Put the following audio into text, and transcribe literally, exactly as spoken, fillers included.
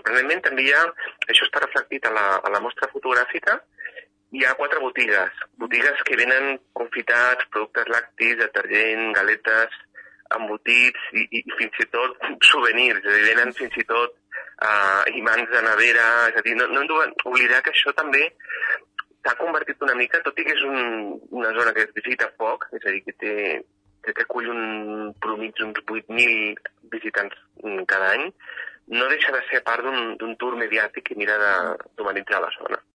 sorprenentment també hi ha, això està reflectit a la, a la mostra fotogràfica, hi ha quatre botigues, botigues que venen confitats, productes lactis, detergent, galetes, embotits i, i, i fins i tot souvenirs, és a dir, venen fins i tot uh, imants de nevera, és a dir, no, no hem d'oblidar que això també s'ha convertit una mica, tot i que és un, una zona que es visita poc, és a dir, que té, que acull un promig d'uns vuit mil visitants cada any, no deixa de ser part d'un tour mediàtic que mira d'humanitzar la zona.